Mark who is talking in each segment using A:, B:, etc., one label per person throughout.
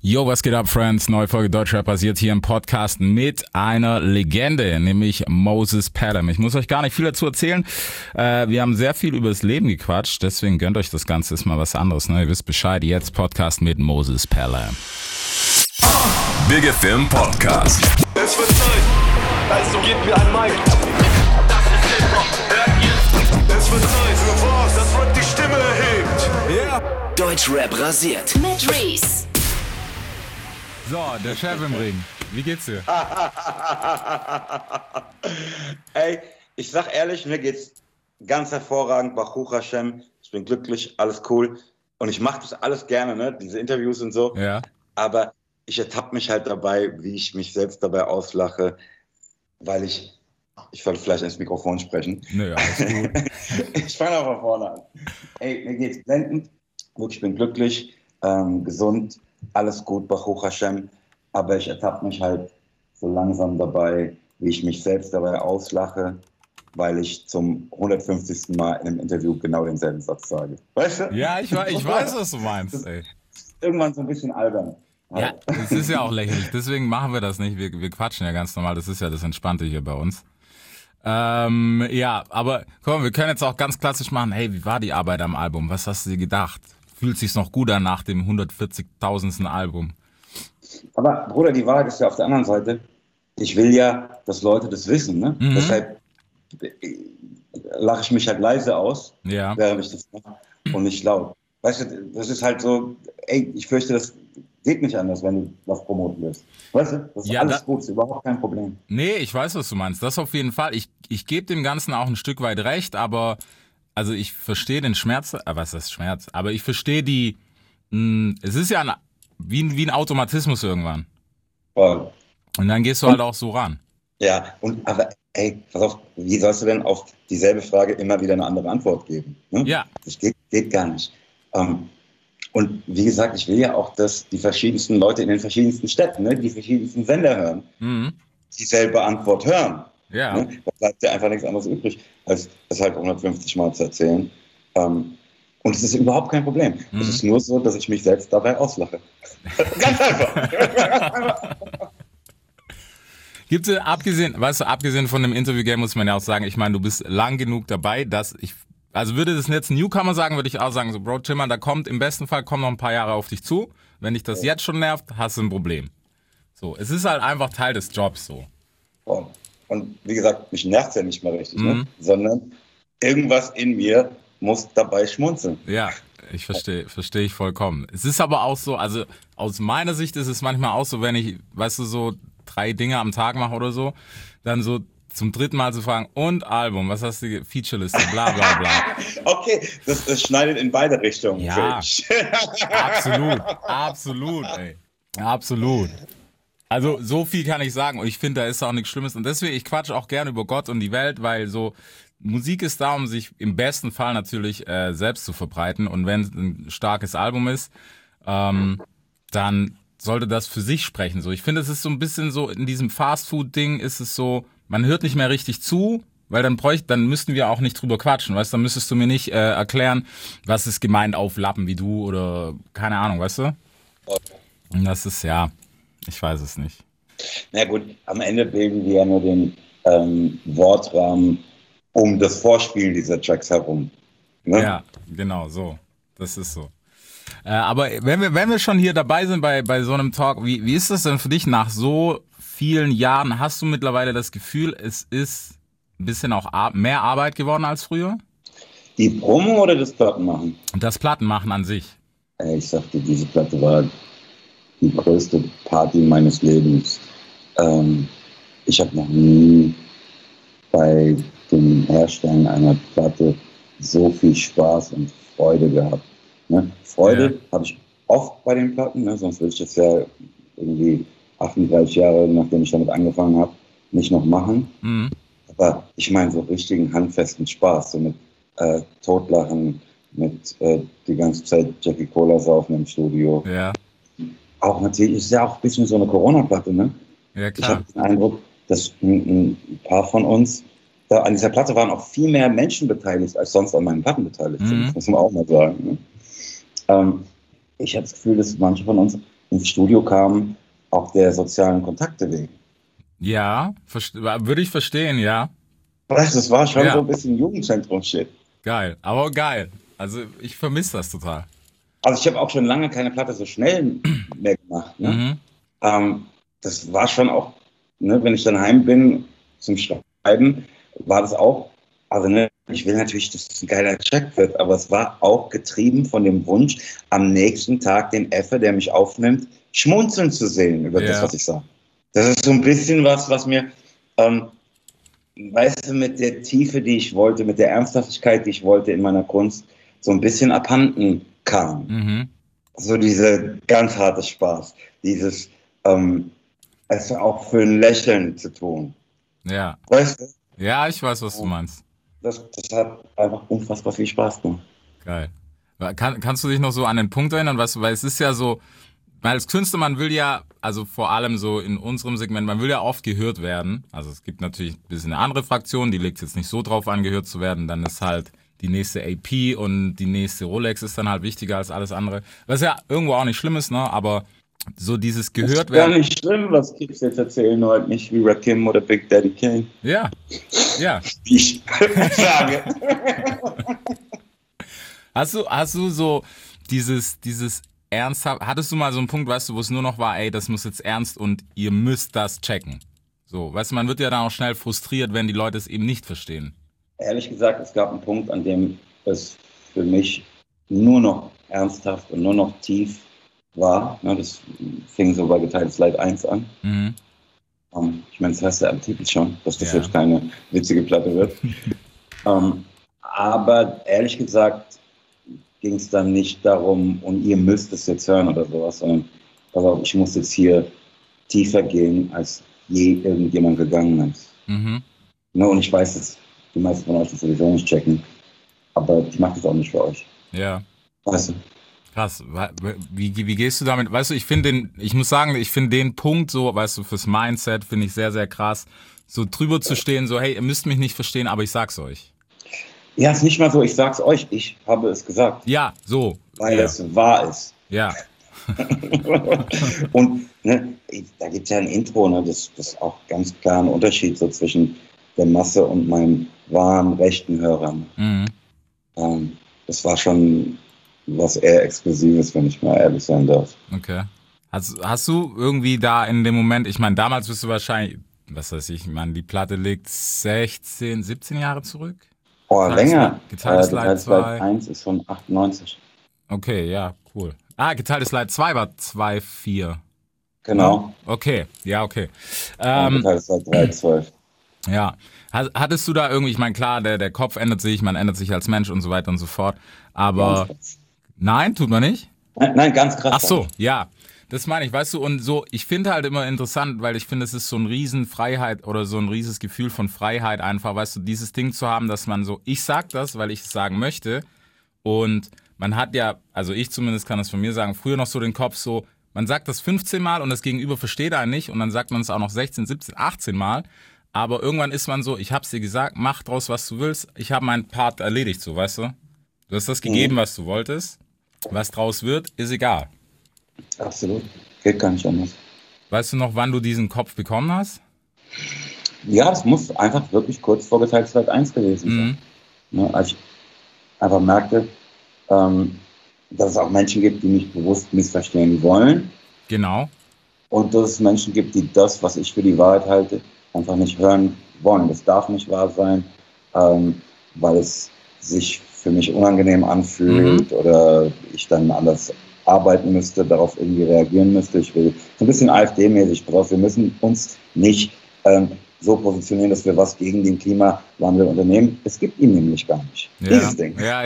A: Yo, was geht ab, Friends? Neue Folge Deutschrap passiert hier im Podcast mit einer Legende, nämlich Moses Pelham. Ich muss euch gar nicht viel dazu erzählen. Wir haben sehr viel über das Leben gequatscht, deswegen gönnt euch das Ganze, ist mal was anderes. Ne? Ihr wisst Bescheid, jetzt Podcast mit Moses Pelham.
B: Big FM Podcast.
C: Es wird Zeit, also gebt mir ein Mic. Das ist Hip-Hop, hört ihr? Es wird Zeit für was, das Rap die Stimme erhebt.
B: Yeah.
D: Deutschrap rasiert.
E: Mit Reese.
A: So, der Chef im Ring. Wie geht's dir?
F: Ey, ich sag ehrlich, mir geht's ganz hervorragend. Baruch Hashem, ich bin glücklich, alles cool. Und ich mache das alles gerne, ne? Diese Interviews und so.
A: Ja.
F: Aber ich ertappe mich halt dabei, wie ich mich selbst dabei auslache, weil ich sollte vielleicht ins Mikrofon sprechen.
A: Nö, alles gut.
F: Ich fange aber von vorne an. Ey, mir geht's blendend. Ich bin glücklich, gesund, alles gut, Baruch Hashem. Aber ich ertappe mich halt so langsam dabei, wie ich mich selbst dabei auslache, weil ich zum 150. Mal in einem Interview genau denselben Satz sage. Weißt du?
A: Ja, ich weiß, was du meinst, ey.
F: Irgendwann so ein bisschen albern.
A: Ja, das ist ja auch lächerlich. Deswegen machen wir das nicht. Wir quatschen ja ganz normal. Das ist ja das Entspannte hier bei uns. Ja, aber komm, wir können jetzt auch ganz klassisch machen. Hey, wie war die Arbeit am Album? Was hast du dir gedacht? Fühlt sich's noch gut an nach dem 140.000. Album?
F: Aber Bruder, die Wahrheit ist ja auf der anderen Seite. Ich will ja, dass Leute das wissen. Ne?
A: Mhm.
F: Deshalb lache ich mich halt leise aus,
A: Ja.
F: während ich das mache und nicht laut. Weißt du, das ist halt so, ey, ich fürchte, das geht nicht anders, wenn du was promoten willst. Weißt du, das ist
A: Ja,
F: alles gut, ist überhaupt kein Problem.
A: Nee, ich weiß, was du meinst. Das auf jeden Fall. Ich gebe dem Ganzen auch ein Stück weit recht, aber also ich verstehe den Schmerz, was ist Schmerz? Aber ich verstehe es ist ja wie ein Automatismus irgendwann.
F: Voll.
A: Und dann gehst du halt auch so ran.
F: Ja, aber ey, pass auf, wie sollst du denn auf dieselbe Frage immer wieder eine andere Antwort geben? Ne?
A: Ja.
F: Das geht gar nicht. Und wie gesagt, ich will ja auch, dass die verschiedensten Leute in den verschiedensten Städten, ne, die verschiedensten Sender hören, dieselbe Antwort hören.
A: Ja.
F: Ne? Da bleibt ja einfach nichts anderes übrig, als es halt 150 Mal zu erzählen. Und es ist überhaupt kein Problem. Es ist nur so, dass ich mich selbst dabei auslache. Ganz einfach.
A: Gibt es, abgesehen von dem Interview-Game muss man ja auch sagen, ich meine, du bist lang genug dabei, also würde das jetzt ein Newcomer sagen, würde ich auch sagen, so Bro, Timmer, im besten Fall kommen noch ein paar Jahre auf dich zu. Wenn dich das jetzt schon nervt, hast du ein Problem. So, es ist halt einfach Teil des Jobs so.
F: Und wie gesagt, mich nervt es ja nicht mal richtig, ne? Sondern irgendwas in mir muss dabei schmunzeln.
A: Ja, ich verstehe ich vollkommen. Es ist aber auch so, also aus meiner Sicht ist es manchmal auch so, wenn ich, weißt du, so 3 Dinge am Tag mache oder so, dann so zum 3. Mal zu fragen, und Album, was hast du, Featureliste, bla bla bla.
F: Okay, das schneidet in beide Richtungen.
A: Ja, absolut, ey. Absolut. Also so viel kann ich sagen und ich finde, da ist auch nichts Schlimmes und deswegen, ich quatsche auch gerne über Gott und die Welt, weil so Musik ist da, um sich im besten Fall natürlich selbst zu verbreiten und wenn es ein starkes Album ist, dann sollte das für sich sprechen. So, ich finde, es ist so ein bisschen so, in diesem Fast-Food-Ding ist es so, man hört nicht mehr richtig zu, weil dann müssten wir auch nicht drüber quatschen, weißt du, dann müsstest du mir nicht erklären, was ist gemeint auf Lappen wie du oder keine Ahnung, weißt du? Und das ist, ja, ich weiß es nicht.
F: Na gut, am Ende bilden wir ja nur den Wortrahmen um das Vorspielen dieser Tracks herum. Ne?
A: Ja, genau, so. Das ist so. Aber wenn wir schon hier dabei sind bei so einem Talk, wie ist das denn für dich nach so vielen Jahren? Hast du mittlerweile das Gefühl, es ist ein bisschen auch mehr Arbeit geworden als früher?
F: Die Promo oder das Plattenmachen?
A: Das Plattenmachen an sich.
F: Ich sagte, diese Platte war die größte Party meines Lebens. Ich habe noch nie bei dem Herstellen einer Platte so viel Spaß und Freude gehabt. Ne? Freude habe ich oft bei den Platten, ne? Sonst würde ich das ja irgendwie 38 Jahre, nachdem ich damit angefangen habe, nicht noch machen. Aber ich meine so richtigen handfesten Spaß, so mit Totlachen, mit die ganze Zeit Jackie Cola saufen im Studio.
A: Ja.
F: Auch natürlich, ist ja auch ein bisschen so eine Corona-Platte, ne?
A: Ja,
F: Ich
A: klar.
F: habe den Eindruck, dass ein paar von uns, an dieser Platte waren auch viel mehr Menschen beteiligt, als sonst an meinen Platten beteiligt sind. Das muss man auch mal sagen. Ne? Ich habe das Gefühl, dass manche von uns ins Studio kam, auch der sozialen Kontakte wegen.
A: Ja, würde ich verstehen, ja.
F: Das war schon
A: Ja.
F: so ein bisschen Jugendzentrum-Shit.
A: Geil, aber geil. Also ich vermisse das total.
F: Also ich habe auch schon lange keine Platte so schnell mehr gemacht. Ne? Das war schon auch, ne, wenn ich dann heim bin zum Schreiben, war das auch, also ne, ich will natürlich, dass es ein geiler Track wird, aber es war auch getrieben von dem Wunsch, am nächsten Tag den Effe, der mich aufnimmt, schmunzeln zu sehen über das, was ich sage. Das ist so ein bisschen was mir, weißt du, mit der Tiefe, die ich wollte, mit der Ernsthaftigkeit, die ich wollte in meiner Kunst, so ein bisschen abhanden kam. So diese ganz harte Spaß, dieses es auch für ein Lächeln zu tun.
A: Ja.
F: Weißt du?
A: Ja, ich weiß, was du meinst.
F: Das hat einfach unfassbar viel Spaß gemacht.
A: Geil. Kannst du dich noch so an den Punkt erinnern, weißt du, weil es ist ja so, weil als Künstler, man will ja, also vor allem so in unserem Segment, man will ja oft gehört werden. Also es gibt natürlich ein bisschen eine andere Fraktion, die legt jetzt nicht so drauf an, gehört zu werden. Dann ist halt die nächste AP und die nächste Rolex ist dann halt wichtiger als alles andere. Was ja irgendwo auch nicht schlimm ist, ne? Aber so dieses gehört werden.
F: Gar nicht schlimm, was Kids jetzt erzählen, nur halt nicht wie Rakim oder Big Daddy Kane.
A: Ja.
F: Wie ich sage.
A: Hast du so dieses ernsthaft, hattest du mal so einen Punkt, weißt du, wo es nur noch war, ey, das muss jetzt ernst und ihr müsst das checken. So, weißt du, man wird ja dann auch schnell frustriert, wenn die Leute es eben nicht verstehen.
F: Ehrlich gesagt, es gab einen Punkt, an dem es für mich nur noch ernsthaft und nur noch tief war. Ja, das fing so bei Geteiltes Leid 1 an. Ich meine, das heißt ja am Titel schon, dass das jetzt keine witzige Platte wird. Aber ehrlich gesagt ging es dann nicht darum, und ihr müsst es jetzt hören oder sowas, sondern also ich muss jetzt hier tiefer gehen, als je irgendjemand gegangen ist. Ne, und ich weiß, dass die meisten von euch das sowieso nicht checken, aber ich mache das auch nicht für euch.
A: Ja.
F: Weißt du?
A: Krass. Wie gehst du damit? Weißt du, ich finde den Punkt so, weißt du, fürs Mindset finde ich sehr, sehr krass, so drüber zu stehen, so, hey, ihr müsst mich nicht verstehen, aber ich sag's euch.
F: Ja, ist nicht mal so, ich sag's euch, ich habe es gesagt.
A: Ja, so.
F: Weil es wahr ist.
A: Ja.
F: Und ne, da gibt es ja ein Intro, ne, das ist auch ganz klar ein Unterschied so zwischen der Masse und meinem wahren, rechten Hörern. Das war schon was eher Exklusives, wenn ich mal ehrlich sein darf.
A: Okay. Hast du irgendwie da in dem Moment, ich meine, damals bist du wahrscheinlich, was weiß ich meine, die Platte liegt 16, 17 Jahre zurück?
F: Oh, länger.
A: Geteiltes Leid 2.
F: 1 ist von 98.
A: Okay, ja, cool. Geteiltes Leid 2 war 2,4.
F: Genau.
A: Okay, ja, okay.
F: Geteiltes Leid 3, 12.
A: Ja. Hattest du da irgendwie, ich meine, klar, der Kopf ändert sich, man ändert sich als Mensch und so weiter und so fort, aber nein, tut man nicht?
F: Nein, ganz krass.
A: Ach so, ja. Das meine ich, weißt du, und so, ich finde halt immer interessant, weil ich finde, es ist so ein Riesenfreiheit oder so ein rieses Gefühl von Freiheit einfach, weißt du, dieses Ding zu haben, dass man so, ich sag das, weil ich es sagen möchte und man hat ja, also ich zumindest kann das von mir sagen, früher noch so den Kopf so, man sagt das 15 Mal und das Gegenüber versteht einen nicht und dann sagt man es auch noch 16, 17, 18 Mal, aber irgendwann ist man so, ich hab's dir gesagt, mach draus, was du willst, ich habe meinen Part erledigt, so, weißt du? Du hast das gegeben, was du wolltest, was draus wird, ist egal.
F: Absolut. Geht gar nicht anders.
A: Weißt du noch, wann du diesen Kopf bekommen hast?
F: Ja, das muss einfach wirklich kurz vor Geteiltes Leid 1 gewesen sein. Ne, als ich einfach merkte, dass es auch Menschen gibt, die mich bewusst missverstehen wollen.
A: Genau.
F: Und dass es Menschen gibt, die das, was ich für die Wahrheit halte, einfach nicht hören wollen. Das darf nicht wahr sein, weil es sich für mich unangenehm anfühlt oder ich dann anders arbeiten müsste, darauf irgendwie reagieren müsste. Ich will so ein bisschen AfD-mäßig drauf. Wir müssen uns nicht so positionieren, dass wir was gegen den Klimawandel unternehmen. Es gibt ihn nämlich gar nicht.
A: Ja.
F: Dieses Ding.
A: Ja.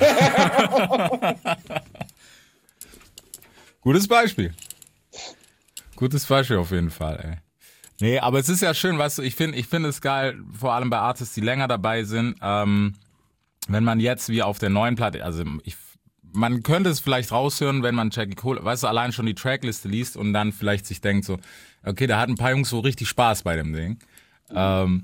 A: Gutes Beispiel. Gutes Beispiel auf jeden Fall, ey. Nee, aber es ist ja schön, weißt du, ich finde es geil, vor allem bei Artists, die länger dabei sind, wenn man jetzt wie auf der neuen Platte, also man könnte es vielleicht raushören, wenn man Jackie Cole, weißt du, allein schon die Trackliste liest und dann vielleicht sich denkt so, okay, da hat ein paar Jungs so richtig Spaß bei dem Ding.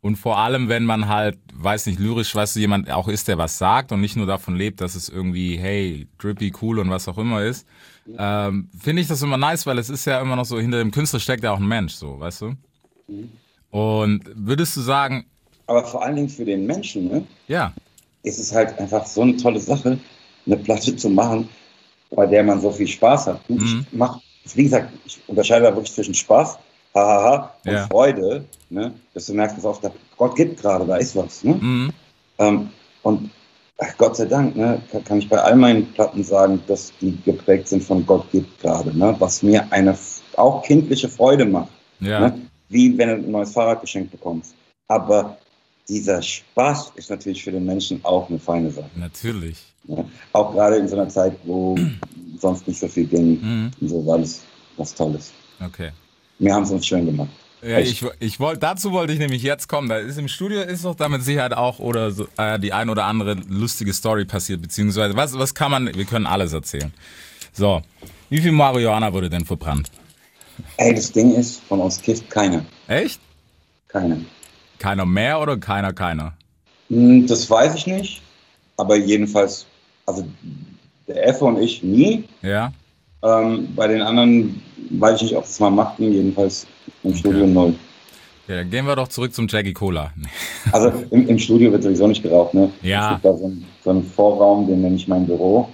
A: Und vor allem, wenn man halt, weiß nicht, lyrisch, weißt du, jemand auch ist, der was sagt und nicht nur davon lebt, dass es irgendwie, hey, drippy, cool und was auch immer ist, finde ich das immer nice, weil es ist ja immer noch so, hinter dem Künstler steckt ja auch ein Mensch, so, weißt du? Und würdest du sagen...
F: Aber vor allen Dingen für den Menschen, ne?
A: Ja.
F: Ist es halt einfach so eine tolle Sache, eine Platte zu machen, bei der man so viel Spaß hat. Und wie gesagt, ich unterscheide da wirklich zwischen Spaß, hahaha, und Freude, ne? Dass du merkst, dass oft Gott gibt gerade, da ist was, ne? Und Gott sei Dank, ne, kann ich bei all meinen Platten sagen, dass die geprägt sind von Gott gibt gerade, ne? Was mir eine auch kindliche Freude macht, ne? Wie wenn du ein neues Fahrrad geschenkt bekommst. Aber dieser Spaß ist natürlich für den Menschen auch eine feine Sache.
A: Natürlich.
F: Ja, auch gerade in so einer Zeit, wo sonst nicht so viel ging. Und so war das was Tolles.
A: Okay.
F: Wir haben es uns schön gemacht.
A: Ja, dazu wollte ich nämlich jetzt kommen. Da ist im Studio ist doch da mit Sicherheit auch oder so, die ein oder andere lustige Story passiert, beziehungsweise was kann man, wir können alles erzählen. So, wie viel Marihuana wurde denn verbrannt?
F: Ey, das Ding ist, von uns kifft keiner.
A: Echt?
F: Keiner.
A: Keiner mehr oder keiner?
F: Das weiß ich nicht, aber jedenfalls, also der Effe und ich nie.
A: Ja.
F: Bei den anderen weiß ich nicht, ob sie es mal machten, jedenfalls im Studio 0.
A: Ja, dann gehen wir doch zurück zum Jackie Cola.
F: Also im Studio wird sowieso nicht geraucht, ne?
A: Ja.
F: Es gibt da so einen Vorraum, den nenne ich mein Büro.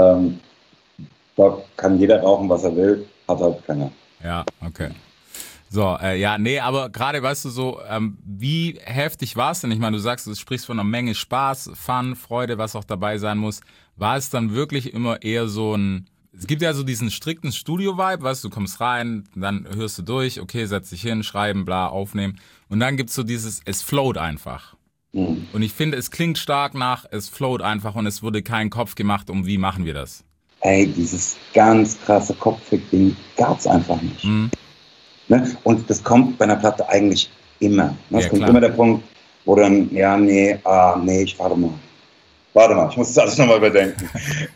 F: Da kann jeder rauchen, was er will, hat halt keiner.
A: Ja, okay. So, aber gerade, weißt du so, wie heftig war es denn? Ich meine, du sagst, du sprichst von einer Menge Spaß, Fun, Freude, was auch dabei sein muss. War es dann wirklich immer eher so es gibt ja so diesen strikten Studio-Vibe, weißt du, kommst rein, dann hörst du durch, okay, setz dich hin, schreiben, bla, aufnehmen. Und dann gibt's so es float einfach. Und ich finde, es klingt stark nach, es float einfach und es wurde kein Kopf gemacht, wie machen wir das?
F: Ey, dieses ganz krasse Kopffick-Ding gab's einfach nicht. Ne? Und das kommt bei einer Platte eigentlich immer. Ne? Es kommt immer der Punkt, wo dann, ich warte mal, ich muss das alles nochmal überdenken.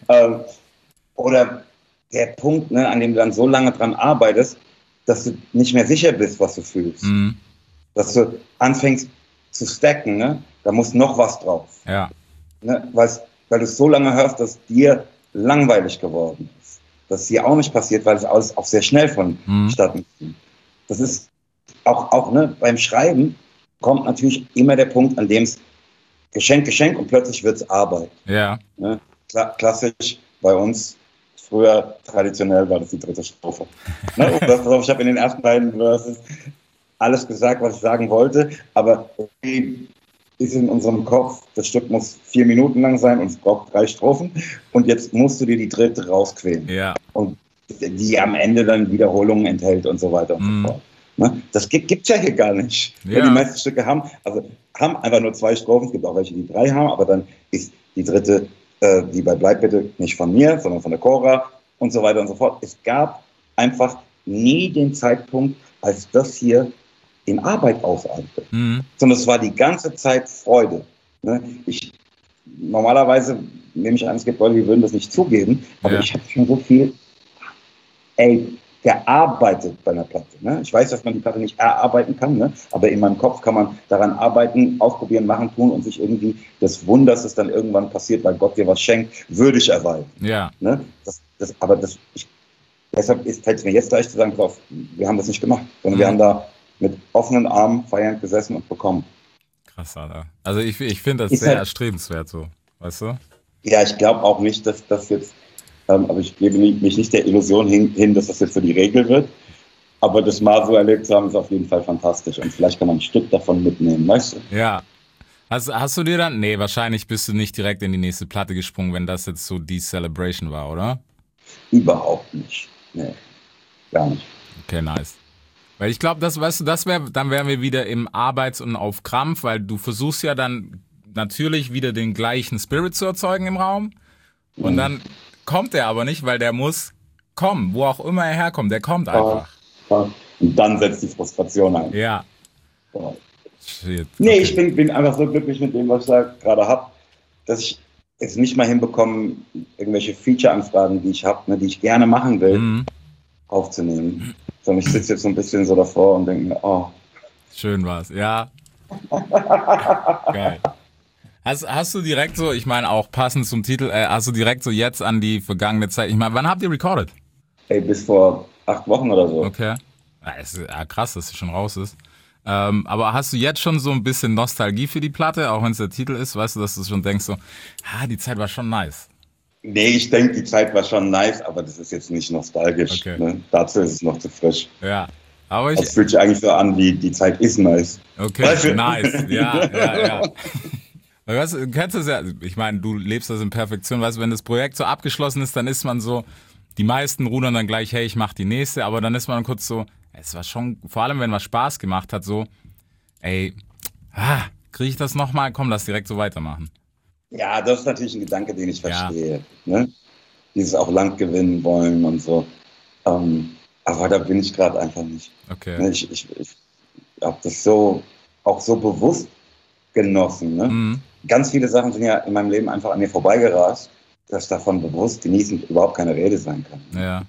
F: Oder der Punkt, ne, an dem du dann so lange dran arbeitest, dass du nicht mehr sicher bist, was du fühlst. Dass du anfängst zu stacken, ne? Da muss noch was drauf.
A: Ja.
F: Ne? Weil du es so lange hörst, dass dir langweilig geworden ist. Das ist hier auch nicht passiert, weil es alles auch sehr schnell vonstatten ging. Das ist auch ne, beim Schreiben kommt natürlich immer der Punkt, an dem es Geschenk und plötzlich wird es Arbeit.
A: Ja.
F: Ne? Klassisch bei uns, früher traditionell war das die dritte Strophe. Ne? Ich habe in den ersten beiden Verses alles gesagt, was ich sagen wollte, aber irgendwie ist in unserem Kopf, das Stück muss 4 Minuten lang sein und es braucht 3 Strophen und jetzt musst du dir die dritte rausquälen. Ja. Und die am Ende dann Wiederholungen enthält und so weiter und so fort. Ne? Das gibt's ja hier gar nicht. Ja. Die meisten Stücke haben einfach nur 2 Strophen, es gibt auch welche, die 3 haben, aber dann ist die dritte, wie bei Bleib bitte, nicht von mir, sondern von der Cora und so weiter und so fort. Es gab einfach nie den Zeitpunkt, als das hier in Arbeit ausartete. Sondern es war die ganze Zeit Freude. Ne? Normalerweise nehme ich an, es gibt Leute, die würden das nicht zugeben, aber ich habe schon so viel gearbeitet bei einer Platte. Ne? Ich weiß, dass man die Platte nicht erarbeiten kann, ne? Aber in meinem Kopf kann man daran arbeiten, ausprobieren, machen, tun und sich irgendwie das Wunder, dass es dann irgendwann passiert, weil Gott dir was schenkt, würdig erweisen. Ja. Ne? Deshalb fällt es mir jetzt leicht zu sagen, wir haben das nicht gemacht, sondern wir haben da mit offenen Armen feiernd gesessen und bekommen.
A: Krass, Alter. Also ich finde das sehr erstrebenswert so, weißt du?
F: Ja, ich glaube auch nicht, dass das jetzt aber ich gebe mich nicht der Illusion hin, dass das jetzt so die Regel wird. Aber das mal so erlebt zu haben, ist auf jeden Fall fantastisch. Und vielleicht kann man ein Stück davon mitnehmen, weißt du?
A: Ja. Hast du dir dann... Nee, wahrscheinlich bist du nicht direkt in die nächste Platte gesprungen, wenn das jetzt so die Celebration war, oder?
F: Überhaupt nicht. Nee, gar nicht.
A: Okay, nice. Weil ich glaube, dann wären wir wieder im Arbeits- und auf Krampf, weil du versuchst ja dann natürlich wieder den gleichen Spirit zu erzeugen im Raum. Und dann kommt er aber nicht, weil der muss kommen, wo auch immer er herkommt, der kommt einfach.
F: Und dann setzt die Frustration ein.
A: Ja.
F: Shit. Nee, okay. Ich bin einfach so glücklich mit dem, was ich da gerade habe, dass ich es nicht mal hinbekomme, irgendwelche Feature-Anfragen, die ich habe, ne, die ich gerne machen will, aufzunehmen. Sondern ich sitze jetzt so ein bisschen so davor und denke mir,
A: schön war's, ja. Geil. Hast du direkt so, ich meine auch passend zum Titel, hast du direkt so jetzt an die vergangene Zeit, ich meine, wann habt ihr recorded?
F: Ey, bis vor 8 Wochen oder so.
A: Okay. Ja, krass, dass sie schon raus ist. Aber hast du jetzt schon so ein bisschen Nostalgie für die Platte, auch wenn es der Titel ist, weißt du, dass du schon denkst so, die Zeit war schon nice.
F: Nee, ich denke, die Zeit war schon nice, aber das ist jetzt nicht nostalgisch.
A: Okay.
F: Ne? Dazu ist es noch zu frisch.
A: Ja. Aber
F: Das fühlt sich eigentlich so an, wie die Zeit ist nice.
A: Okay,
F: Weißt du?
A: nice. Ja. Weißt du kennst das ja, ich meine, du lebst das in Perfektion, weißt du, wenn das Projekt so abgeschlossen ist, dann ist man so, die meisten rudern dann gleich, hey, ich mach die nächste, aber dann ist man kurz so, es war schon, vor allem wenn was Spaß gemacht hat, so, ey, kriege ich das nochmal? Komm, lass direkt so weitermachen.
F: Ja, das ist natürlich ein Gedanke, den ich verstehe. Ne? Dieses auch Land gewinnen wollen und so. Aber da bin ich gerade einfach nicht.
A: Okay.
F: Ne? Ich habe das so auch so bewusst genossen. Ne?
A: Mhm.
F: Ganz viele Sachen sind ja in meinem Leben einfach an mir vorbeigerast, dass davon bewusst genießen überhaupt keine Rede sein kann.
A: Ja.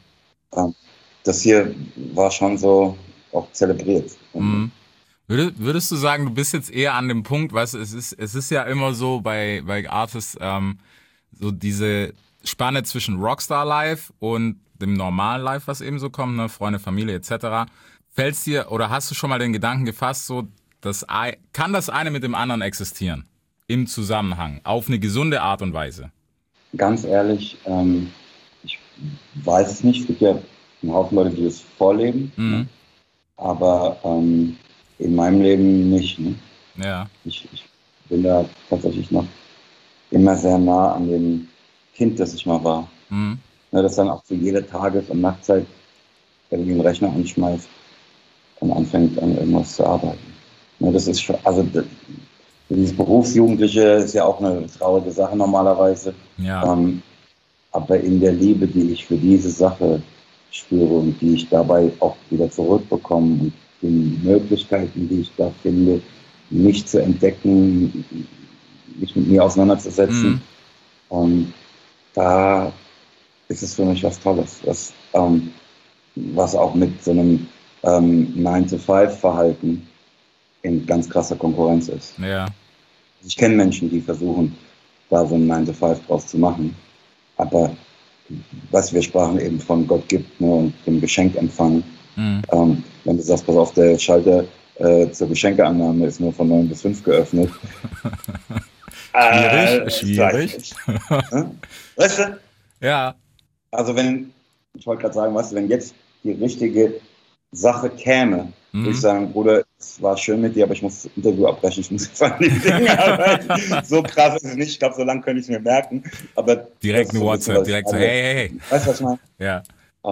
F: Das hier war schon so auch zelebriert.
A: Mhm. Würdest du sagen, du bist jetzt eher an dem Punkt, weißt du, es ist ja immer so bei Artists, so diese Spanne zwischen Rockstar Life und dem normalen Life, was eben so kommt, ne, Freunde, Familie etc. Fällt's dir oder hast du schon mal den Gedanken gefasst, so, kann das eine mit dem anderen existieren? Im Zusammenhang, auf eine gesunde Art und Weise?
F: Ganz ehrlich, ich weiß es nicht. Es gibt ja einen Haufen Leute, die das vorleben.
A: Mhm.
F: Ne? Aber in meinem Leben nicht. Ne?
A: Ja.
F: Ich bin da tatsächlich noch immer sehr nah an dem Kind, das ich mal war.
A: Mhm.
F: Ne, das dann auch zu jeder Tages- und Nachtzeit irgendwie einen Rechner anschmeißt und anfängt an irgendwas zu arbeiten. Ne, das ist schon, also dieses Berufsjugendliche ist ja auch eine traurige Sache normalerweise.
A: Ja.
F: Aber in der Liebe, die ich für diese Sache spüre und die ich dabei auch wieder zurückbekomme und den Möglichkeiten, die ich da finde, mich zu entdecken, mich mit mir auseinanderzusetzen. Und da ist es für mich was Tolles, was auch mit so einem 9-to-5-Verhalten in ganz krasser Konkurrenz ist.
A: Ja.
F: Ich kenne Menschen, die versuchen, da so ein 9-to-5 draus zu machen. Aber was wir sprachen eben von Gott gibt, ne, und dem Geschenkempfang. Wenn du sagst, pass auf, der Schalter zur Geschenkeannahme ist nur von 9 bis 5 geöffnet.
A: Schwierig.
F: Weißt du?
A: Ja.
F: Also ich wollte gerade sagen, weißt du, wenn jetzt die richtige Sache käme, würde ich sagen, Bruder, es war schön mit dir, aber ich muss das Interview abbrechen, ich muss jetzt an die Dinge arbeiten. So krass ist es nicht, ich glaube, so lange könnte ich es mir merken. Aber
A: direkt eine WhatsApp, direkt so, hey.
F: Weißt du, was ich meine?
A: Ja.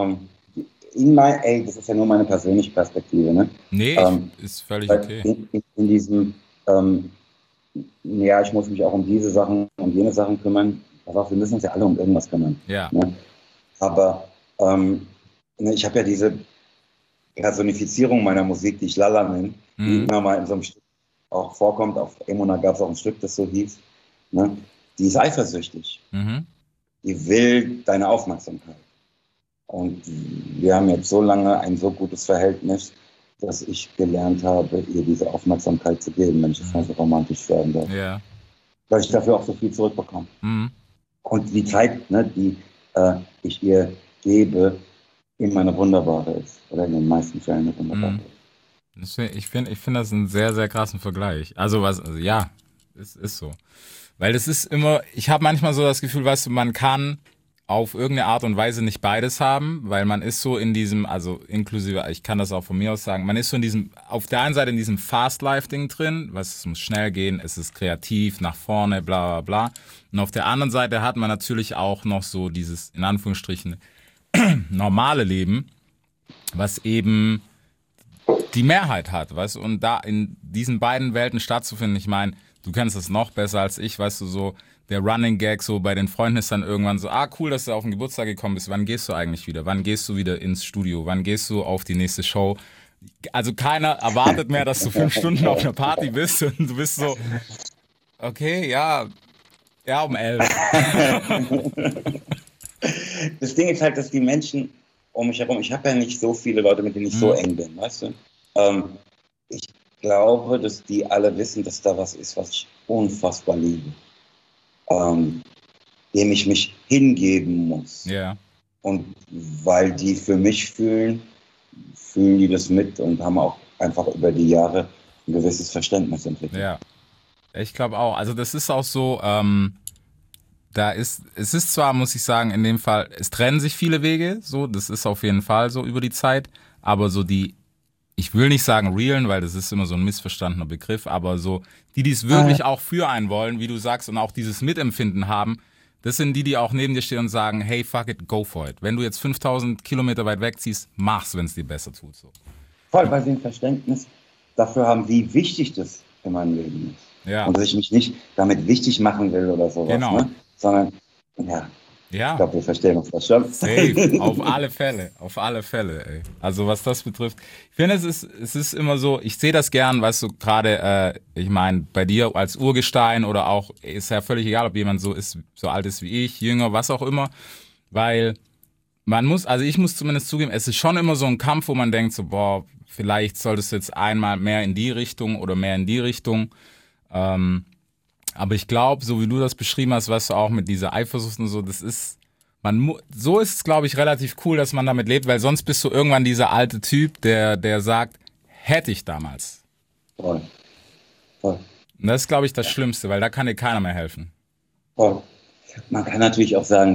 F: Das ist ja nur meine persönliche Perspektive, ne?
A: Nee, ist völlig okay.
F: In diesem, ich muss mich auch um diese Sachen, um jene Sachen kümmern. Also wir müssen uns ja alle um irgendwas kümmern.
A: Ja.
F: Ne? Aber ich habe ja diese Personifizierung meiner Musik, die ich Lala nenne, die immer mal in so einem Stück auch vorkommt. Auf Emona gab es auch ein Stück, das so hieß. Ne? Die ist eifersüchtig. Die will deine Aufmerksamkeit. Und wir haben jetzt so lange ein so gutes Verhältnis, dass ich gelernt habe, ihr diese Aufmerksamkeit zu geben, wenn ich das mal so romantisch werden darf.
A: Ja.
F: Weil ich dafür auch so viel zurückbekomme. Und die Zeit, ne, die ich ihr gebe, immer eine wunderbare ist. Oder in den meisten Fällen eine wunderbare ist.
A: Ich finde das einen sehr, sehr krassen Vergleich. Also ja, es ist so. Weil es ist immer, ich habe manchmal so das Gefühl, weißt du, man kann auf irgendeine Art und Weise nicht beides haben, weil man ist so in diesem, also inklusive, ich kann das auch von mir aus sagen, man ist so in diesem, auf der einen Seite in diesem Fast-Life-Ding drin, es muss schnell gehen, es ist kreativ, nach vorne, bla bla bla. Und auf der anderen Seite hat man natürlich auch noch so dieses, in Anführungsstrichen, normale Leben, was eben die Mehrheit hat, weißt du, und da in diesen beiden Welten stattzufinden, ich meine, du kennst das noch besser als ich, weißt du, so, der Running Gag so bei den Freunden ist dann irgendwann so, cool, dass du auf den Geburtstag gekommen bist, wann gehst du eigentlich wieder? Wann gehst du wieder ins Studio? Wann gehst du auf die nächste Show? Also keiner erwartet mehr, dass du 5 Stunden auf einer Party bist und du bist so, okay, ja, um 11.
F: Das Ding ist halt, dass die Menschen um mich herum, ich habe ja nicht so viele Leute, mit denen ich so eng bin, weißt du? glaube, dass die alle wissen, dass da was ist, was ich unfassbar liebe. Dem ich mich hingeben muss.
A: Ja.
F: Und weil die für mich fühlen die das mit und haben auch einfach über die Jahre ein gewisses Verständnis entwickelt.
A: Ja. Ich glaube auch. Also das ist auch so, es ist zwar, muss ich sagen, in dem Fall, es trennen sich viele Wege, so, das ist auf jeden Fall so über die Zeit, aber so ich will nicht sagen realen, weil das ist immer so ein missverstandener Begriff, aber so, die es wirklich auch für einen wollen, wie du sagst, und auch dieses Mitempfinden haben, das sind die auch neben dir stehen und sagen, hey, fuck it, go for it. Wenn du jetzt 5000 Kilometer weit wegziehst, mach's, wenn es dir besser tut. So.
F: Voll, weil sie ein Verständnis dafür haben, wie wichtig das in meinem Leben ist.
A: Ja.
F: Und dass ich mich nicht damit wichtig machen will oder sowas,
A: Genau.
F: ne? Sondern, ich glaube, wir verstehen uns das schon.
A: Safe, auf alle Fälle, ey. Also was das betrifft, ich finde, es ist immer so, ich sehe das gern, weißt du, gerade, ich meine, bei dir als Urgestein oder auch, ist ja völlig egal, ob jemand so ist, so alt ist wie ich, jünger, was auch immer, weil ich muss zumindest zugeben, es ist schon immer so ein Kampf, wo man denkt so, boah, vielleicht solltest du jetzt einmal mehr in die Richtung oder mehr in die Richtung, aber ich glaube, so wie du das beschrieben hast, weißt du, auch mit dieser Eifersucht und so, so ist es, glaube ich, relativ cool, dass man damit lebt, weil sonst bist du irgendwann dieser alte Typ, der sagt, hätte ich damals.
F: Voll.
A: Und das ist, glaube ich, das Schlimmste, weil da kann dir keiner mehr helfen.
F: Voll. Man kann natürlich auch sagen,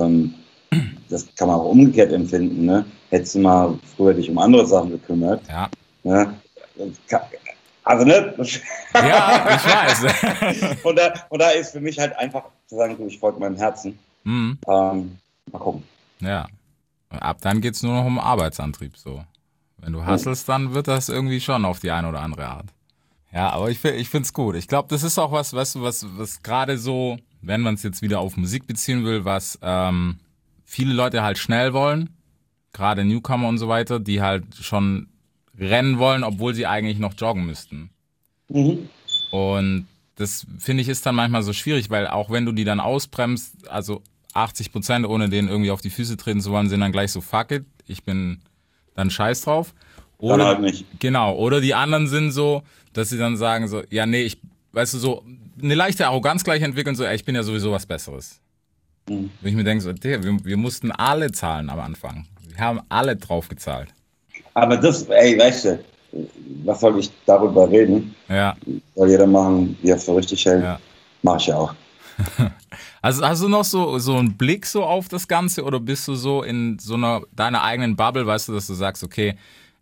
F: das kann man auch umgekehrt empfinden, ne? Hättest du mal früher dich um andere Sachen gekümmert.
A: Ja.
F: Ne? Also, ne?
A: Ja, ich weiß.
F: und da ist für mich halt einfach zu sagen, ich folge meinem Herzen.
A: Mhm.
F: Mal gucken.
A: Ja. Ab dann geht's nur noch um Arbeitsantrieb, so. Wenn du hustlest, dann wird das irgendwie schon auf die eine oder andere Art. Ja, aber ich find's gut. Ich glaube, das ist auch was, weißt du, was gerade so, wenn man es jetzt wieder auf Musik beziehen will, was viele Leute halt schnell wollen, gerade Newcomer und so weiter, die halt schon rennen wollen, obwohl sie eigentlich noch joggen müssten.
F: Mhm.
A: Und das, finde ich, ist dann manchmal so schwierig, weil auch wenn du die dann ausbremst, also 80%, ohne denen irgendwie auf die Füße treten zu wollen, sind dann gleich so, fuck it, ich bin dann scheiß drauf. Oder,
F: dann halt nicht.
A: Genau, oder die anderen sind so, dass sie dann sagen so, ja nee, weißt du, so eine leichte Arroganz gleich entwickeln, so, ich bin ja sowieso was Besseres. Wo ich mir denke, so, wir mussten alle zahlen am Anfang. Wir haben alle drauf gezahlt.
F: Aber das, weißt du, was soll ich darüber reden?
A: Ja.
F: Soll jeder machen, wie er für richtig hält.
A: Ja.
F: Mach ich ja auch.
A: Also hast du noch so einen Blick so auf das Ganze oder bist du so in so deiner eigenen Bubble, weißt du, dass du sagst, okay,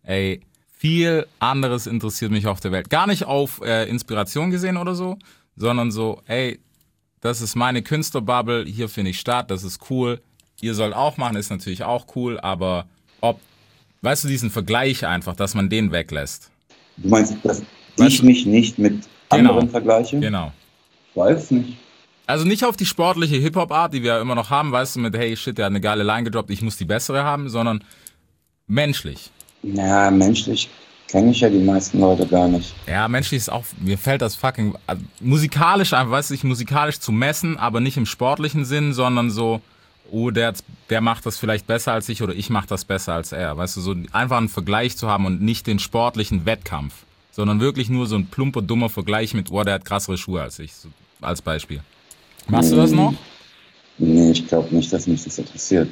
A: viel anderes interessiert mich auf der Welt. Gar nicht auf Inspiration gesehen oder so, sondern so, das ist meine Künstlerbubble, hier finde ich statt, das ist cool. Ihr sollt auch machen, ist natürlich auch cool, aber weißt du, diesen Vergleich einfach, dass man den weglässt.
F: Du meinst, dass ich mich nicht mit anderen vergleiche?
A: Genau.
F: Ich weiß nicht.
A: Also nicht auf die sportliche Hip-Hop-Art, die wir ja immer noch haben, weißt du, mit hey, shit, der hat eine geile Line gedroppt, ich muss die bessere haben, sondern menschlich.
F: Ja, menschlich kenne ich ja die meisten Leute gar nicht.
A: Ja, menschlich ist auch, mir fällt das fucking, musikalisch einfach, weißt du, musikalisch zu messen, aber nicht im sportlichen Sinn, sondern so, der macht das vielleicht besser als ich oder ich mache das besser als er. Weißt du, so einfach einen Vergleich zu haben und nicht den sportlichen Wettkampf, sondern wirklich nur so ein plumper, dummer Vergleich mit, der hat krassere Schuhe als ich, so als Beispiel. Machst du das noch?
F: Nee, ich glaube nicht, dass mich das interessiert.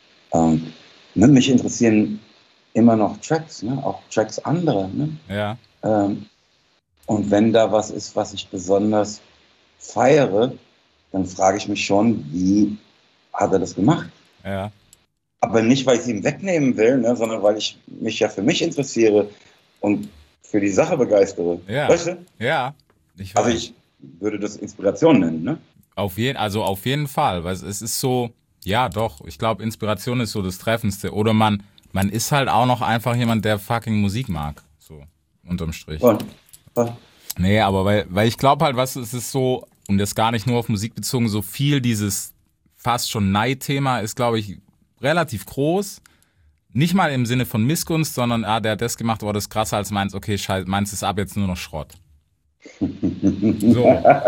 F: Mich interessieren immer noch Tracks, ne? Auch Tracks anderer. Ne?
A: Ja.
F: Und wenn da was ist, was ich besonders feiere, dann frage ich mich schon, wie hat er das gemacht?
A: Ja.
F: Aber nicht, weil ich es ihm wegnehmen will, ne, sondern weil ich mich ja für mich interessiere und für die Sache begeistere.
A: Ja.
F: Weißt du?
A: Ja.
F: Also ich würde das Inspiration nennen, ne?
A: Auf jeden Fall, weil es ist so, ja doch, ich glaube Inspiration ist so das Treffendste. Oder man ist halt auch noch einfach jemand, der fucking Musik mag, so unterm Strich.
F: Voll.
A: Nee, aber weil ich glaube halt, es ist so, und das gar nicht nur auf Musik bezogen, so viel dieses fast schon Neidthema ist, glaube ich, relativ groß. Nicht mal im Sinne von Missgunst, sondern der hat das gemacht, das ist krasser als meins, okay, scheiße, meins ist ab jetzt nur noch Schrott. So.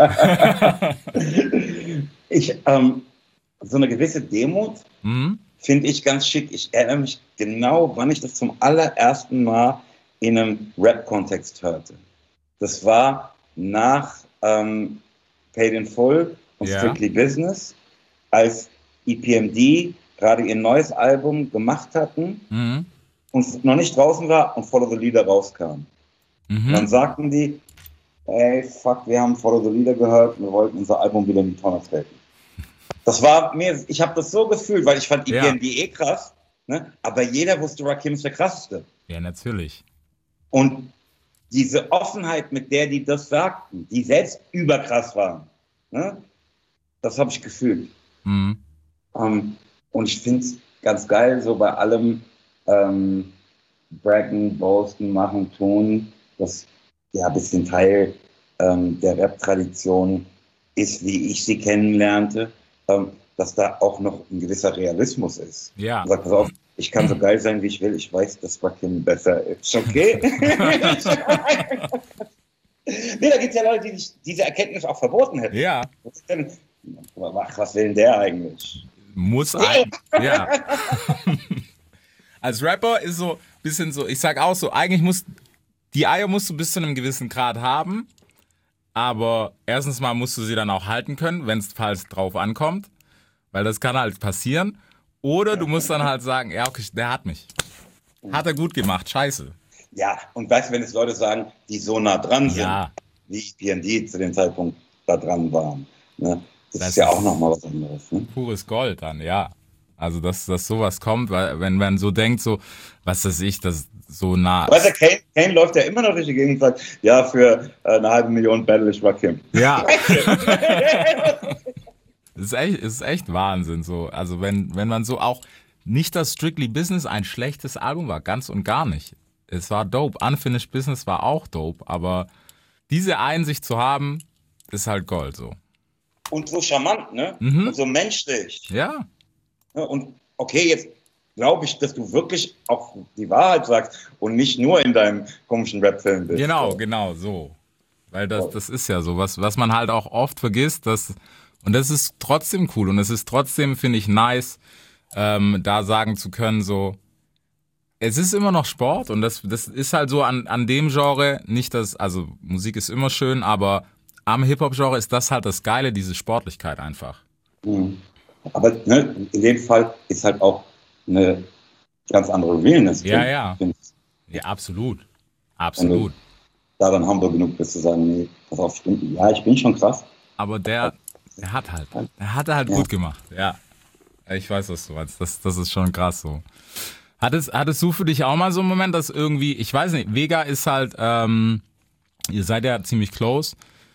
F: So eine gewisse Demut finde ich ganz schick. Ich erinnere mich genau, wann ich das zum allerersten Mal in einem Rap-Kontext hörte. Das war nach Paid in Full und Strictly Business, als EPMD gerade ihr neues Album gemacht hatten und noch nicht draußen war und Follow the Leader rauskam. Und dann sagten die, ey, fuck, wir haben Follow the Leader gehört und wir wollten unser Album wieder in die Tonne treten. Das war mir, ich habe das so gefühlt, weil ich fand EPMD krass, ne? Aber jeder wusste, Rakim ist der krasseste.
A: Ja, natürlich.
F: Und diese Offenheit, mit der die das sagten, die selbst überkrass waren, ne? Das habe ich gefühlt. Und ich finde es ganz geil, so bei allem braggen, boasten, machen, tun, das ja ein bisschen Teil der Rap-Tradition ist, wie ich sie kennenlernte, dass da auch noch ein gewisser Realismus ist.
A: Ja.
F: Sag, pass auf, ich kann so geil sein, wie ich will. Ich weiß, dass Rakim besser ist. Okay? Nee, da gibt es ja Leute, die diese Erkenntnis auch verboten hätten.
A: Ja.
F: Ach, was will denn der eigentlich?
A: Muss ein. Ja. Als Rapper ist so ein bisschen so, ich sag auch so, eigentlich die Eier musst du bis zu einem gewissen Grad haben, aber erstens mal musst du sie dann auch halten können, wenn es falls drauf ankommt, weil das kann halt passieren. Oder du musst dann halt sagen, ja, okay, der hat mich. Hat er gut gemacht, scheiße.
F: Ja, und weißt du, wenn es Leute sagen, die so nah dran sind, wie PND zu dem Zeitpunkt da dran waren, ne? Das ist ja auch nochmal was anderes. Ne?
A: Pures Gold dann, ja. Also, dass sowas kommt, weil wenn man so denkt, so, was weiß ich, das so nah.
F: Weißt du, Kane läuft ja immer noch durch die Gegend und sagt, ja, für 500.000 battle ich Rakim.
A: Ja. Das ist echt Wahnsinn, so. Also, wenn man so auch, nicht, dass Strictly Business ein schlechtes Album war, ganz und gar nicht. Es war dope. Unfinished Business war auch dope, aber diese Einsicht zu haben, ist halt Gold, so.
F: Und so charmant, ne? Und so menschlich.
A: Ja.
F: Und okay, jetzt glaube ich, dass du wirklich auch die Wahrheit sagst und nicht nur in deinem komischen Rap-Film bist.
A: Genau, so. Weil das ist ja so, was man halt auch oft vergisst, und das ist trotzdem cool und es ist trotzdem, finde ich, nice, da sagen zu können, so, es ist immer noch Sport und das ist halt so an dem Genre, nicht das, also Musik ist immer schön, aber am Hip-Hop-Genre ist das halt das Geile, diese Sportlichkeit einfach.
F: Aber ne, in dem Fall ist halt auch eine ganz andere Realness.
A: Ja, absolut. Absolut.
F: Da dann humble genug bist zu sagen, nee, pass auf, ich bin schon krass.
A: Aber der hat halt gut gemacht, ja. Ich weiß, was du meinst. Das ist schon krass so. Hattest du für dich auch mal so einen Moment, dass irgendwie, ich weiß nicht, Vega ist halt, ihr seid ja ziemlich close.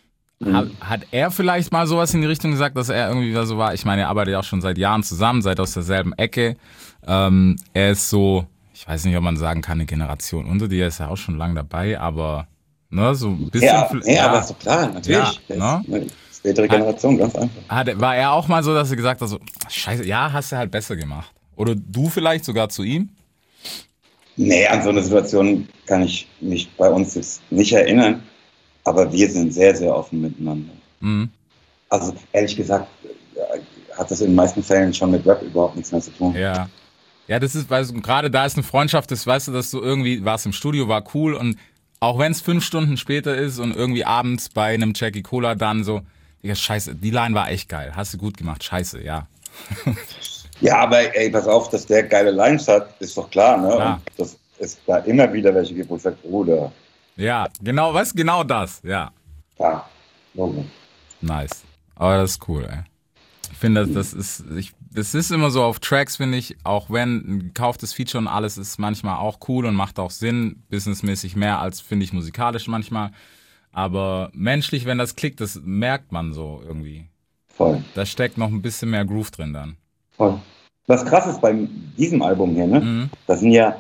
A: Hat er vielleicht mal sowas in die Richtung gesagt, dass er irgendwie so war? Ich meine, er arbeitet ja auch schon seit Jahren zusammen, seid aus derselben Ecke. Er ist so, ich weiß nicht, ob man sagen kann, eine Generation unter dir, ist ja auch schon lange dabei, aber ne, so ein bisschen.
F: Ja, aber ist doch klar, natürlich.
A: Ja,
F: ne? Spätere Generation, ganz einfach.
A: War er auch mal so, dass er gesagt hat, so, scheiße, ja, hast du halt besser gemacht? Oder du vielleicht sogar zu ihm?
F: Nee, an so eine Situation kann ich mich bei uns jetzt nicht erinnern. Aber wir sind sehr, sehr offen miteinander. Also ehrlich gesagt hat das in den meisten Fällen schon mit Rap überhaupt nichts mehr zu tun.
A: Ja, das ist, weil gerade da ist eine Freundschaft, das weißt du, dass du irgendwie warst im Studio, war cool und auch wenn es 5 Stunden später ist und irgendwie abends bei einem Jackie Cola dann so, Digga, scheiße, die Line war echt geil, hast du gut gemacht, scheiße, ja.
F: Ja, aber ey, pass auf, dass der geile Lines hat, ist doch klar, ne?
A: Klar.
F: Und dass es da immer wieder welche gibt, wo ich sage, Bruder.
A: Ja, genau, genau das, ja.
F: Ja, Logo.
A: Nice. Aber das ist cool, ey. Ich finde, das ist immer so auf Tracks, finde ich, auch wenn ein gekauftes Feature und alles ist manchmal auch cool und macht auch Sinn, businessmäßig mehr als, finde ich, musikalisch manchmal. Aber menschlich, wenn das klickt, das merkt man so irgendwie.
F: Voll.
A: Da steckt noch ein bisschen mehr Groove drin dann.
F: Voll. Was krass ist bei diesem Album hier, ne? Da sind ja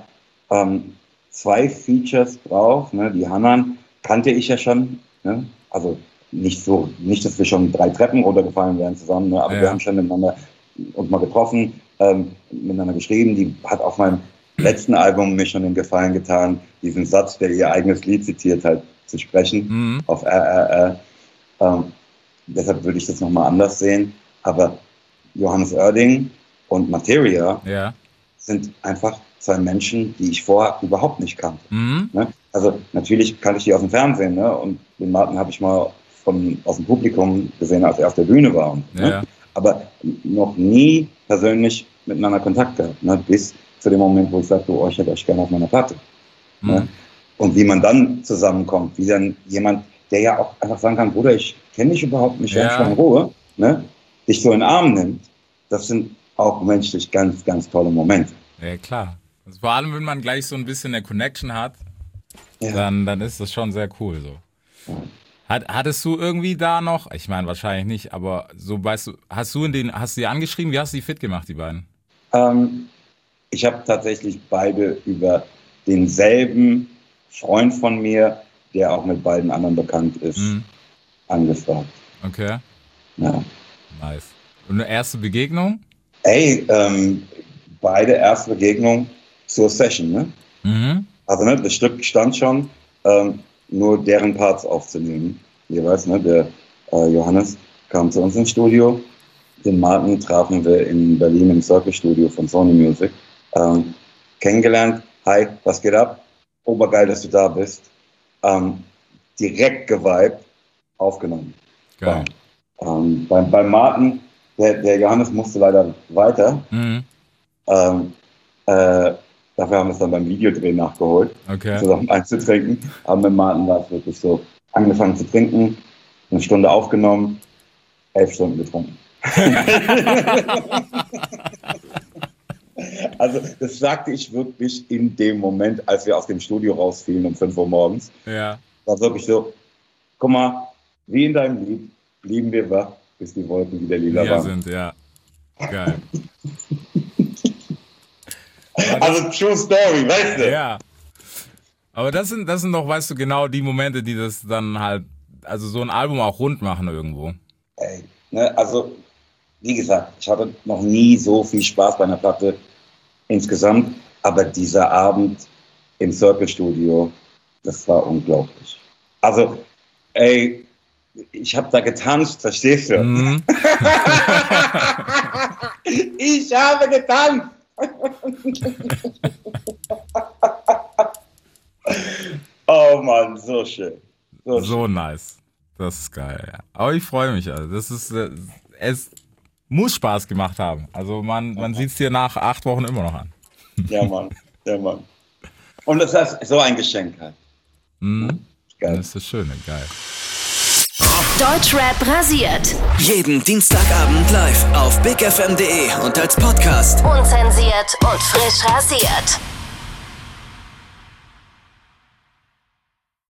F: 2 Features drauf, ne? Die Hanan kannte ich ja schon, ne? Also nicht, dass wir schon 3 Treppen runtergefallen wären zusammen, ne? Aber wir haben schon miteinander uns mal getroffen, miteinander geschrieben. Die hat auf meinem letzten Album mir schon den Gefallen getan, diesen Satz, der ihr eigenes Lied zitiert hat, zu sprechen auf RRR. Deshalb würde ich das nochmal anders sehen. Aber Johannes Oerding und Materia sind einfach 2 Menschen, die ich vorher überhaupt nicht kannte. Ne? Also natürlich kannte ich die aus dem Fernsehen, ne? Und den Martin habe ich mal aus dem Publikum gesehen, als er auf der Bühne war. Ne? Aber noch nie persönlich miteinander Kontakt gehabt, ne? Bis zu dem Moment, wo ich sagte, oh, ich hätte euch gerne auf meiner Platte. Ne? Und wie man dann zusammenkommt, wie dann jemand, der ja auch einfach sagen kann, Bruder, ich kenne dich überhaupt nicht, ich in Ruhe, ne? Dich so in den Arm nimmt, das sind auch menschlich ganz, ganz tolle Momente.
A: Ja, klar. Also vor allem, wenn man gleich so ein bisschen eine Connection hat, dann ist das schon sehr cool so. Ja. Hattest du irgendwie da noch, ich meine wahrscheinlich nicht, aber so weißt du, hast du die angeschrieben, wie hast du die fit gemacht, die beiden?
F: Ich habe tatsächlich beide über denselben Freund von mir, der auch mit beiden anderen bekannt ist, angefragt.
A: Okay.
F: Ja.
A: Nice. Und eine erste Begegnung?
F: Beide erste Begegnung zur Session, ne? Also ne, das Stück stand schon, nur deren Parts aufzunehmen. Jeweils, ne? Der Johannes kam zu uns ins Studio, den Martin trafen wir in Berlin im Circle-Studio von Sony Music. Kennengelernt, hi, was geht ab? Obergeil, dass du da bist. Direkt geweibt, aufgenommen.
A: Geil.
F: Beim Martin, der Johannes musste leider weiter. Dafür haben wir es dann beim Videodrehen nachgeholt, zusammen einzutrinken. Aber mit Martin war es wirklich so, angefangen zu trinken, 1 Stunde aufgenommen, 11 Stunden getrunken. Also das sagte ich wirklich in dem Moment, als wir aus dem Studio rausfielen um 5 Uhr morgens.
A: Ja.
F: War wirklich so, guck mal, wie in deinem Lied, blieben wir wach, bis die Wolken wieder lila waren.
A: sind, ja. Geil.
F: Also True Story, weißt du?
A: Ja. Aber das sind doch, weißt du, genau die Momente, die das dann halt, also so ein Album auch rund machen irgendwo.
F: Ey, ne, also wie gesagt, ich hatte noch nie so viel Spaß bei einer Platte insgesamt, aber dieser Abend im Circle-Studio, das war unglaublich. Also, ey, ich habe da getanzt, verstehst du? Ich habe getanzt! Oh Mann, so schön.
A: So nice. Das ist geil, ja. Aber ich freue mich, also. Das ist, es muss Spaß gemacht haben. Also man sieht es dir nach 8 Wochen immer noch an.
F: Ja, Mann. Und das ist so ein Geschenk halt.
A: Geil. Das ist das Schöne, geil.
D: Deutschrap rasiert. Jeden Dienstagabend live auf bigfm.de und als Podcast. Unzensiert und frisch rasiert.